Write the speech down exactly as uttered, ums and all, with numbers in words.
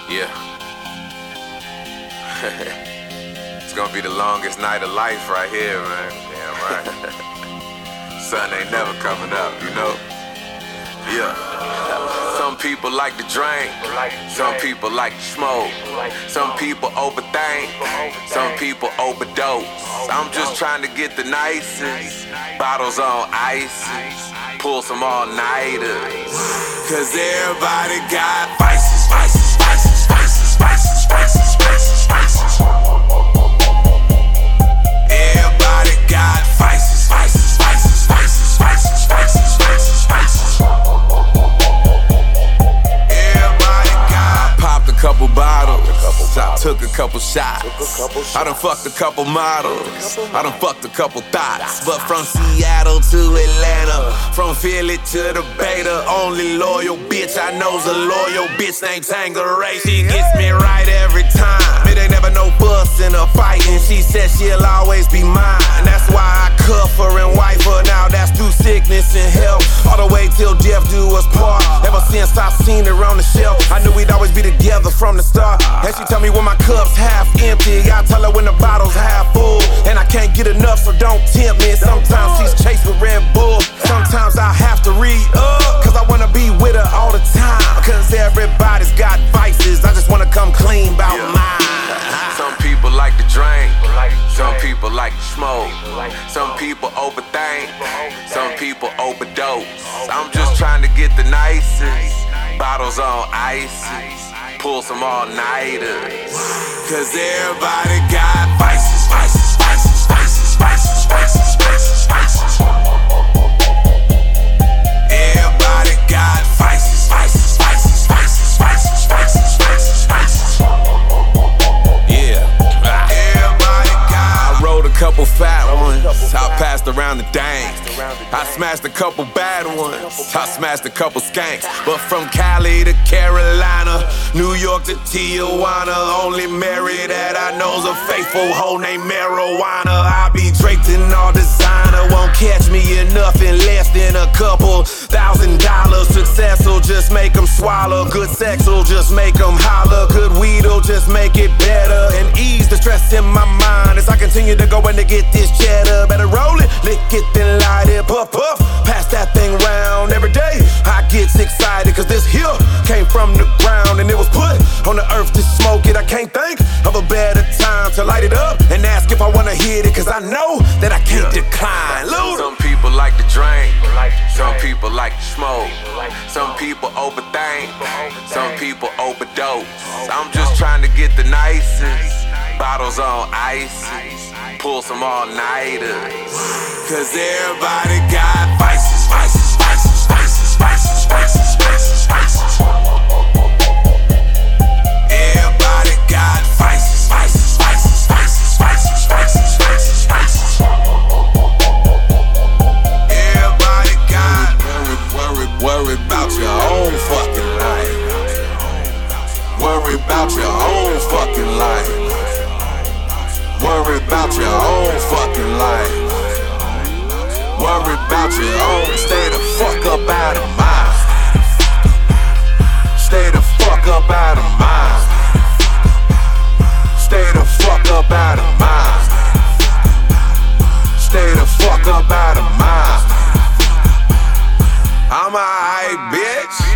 Yeah. It's gonna be the longest night of life right here, man. Damn right. Sun ain't never coming up, you know? Yeah. Some people like to drink, some people like to smoke, some people overthink, some people overdose. I'm just trying to get the nicest, bottles on ice, pull some all-nighters. Cause everybody got vices, vices, vices, vices, vices, vices, vices, vices. Everybody got vices, vices, vices, vices, vices, vices, vices, vices. Everybody got. I popped a couple bottles, I took a couple shots, I done fucked a couple models, I done fucked a couple thoughts. But from Seattle to Atlanta, from Philly to the Bay, the only loyal bitch I know's a loyal bitch named Tangeray. She gets me right every time. It ain't never no fuss in a fight, and she said she'll always be mine. That's why I cuff her and wife her. Now that's through sickness and health, all the way till death do us part. Ever since I seen her on the shelf, I knew we'd always be together from the start. And she tell me when my cup's half empty, I tell her when the bottle's half full. And I can't get enough, so don't tempt me. Sometimes she's chased with Red Bull, sometimes I have to re-up, cause I wanna be with her all the time. Cause everybody's got vices, I just wanna come clean about yeah. mine. Some people like to drink, some people like to smoke, some people overthink, some people overdose. I'm just trying to get the nicest, bottles on ice, pull some all-nighters. Cause everybody got vices, vices, vices, vices, vices, vices, vices, vices. Everybody got vices, vices, vices, vices, vices, vices, vices, vices. Yeah. Everybody got. I rode a couple fat ones, I passed around the dang. I smashed a couple bad ones, I smashed a couple skanks. But from Cali to Carolina, New York to Tijuana, only Mary that I know's a faithful hoe named Marijuana. I be draped in all designer, won't catch me in nothing less than a couple thousand dollars. Success will just make them swallow, good sex will just make them holler, good weed will just make it better and ease the stress in my mind as I continue to go and to get this cheddar. Better roll it, lick it, then light it, puff, puff, pass that thing round. Every day I get excited cause this here came from the ground and it was put on the earth to smoke it. I can't think of a better time to light it up and ask if I wanna hit it, cause I know that I can't yeah. decline. Luda. Some people like to drink, some people like to smoke, some people overthink, some people overdose. I'm just trying to get the nicest, bottles on ice, pull some all-nighters. Cause everybody got vices, vices, vices, vices, vices, vices, vices, vices. Everybody got vices, vices, vices, vices, vices, vices, vices, vices. Everybody got. Worry, worry, worry about your own fucking life. Worry about your own fucking life. Worry about your own fucking life. Worry about your own. Stay the fuck up out of mine. Stay the fuck up out of mine. Stay the fuck up out of mine. Stay the fuck up out of mine. I'm a hype bitch.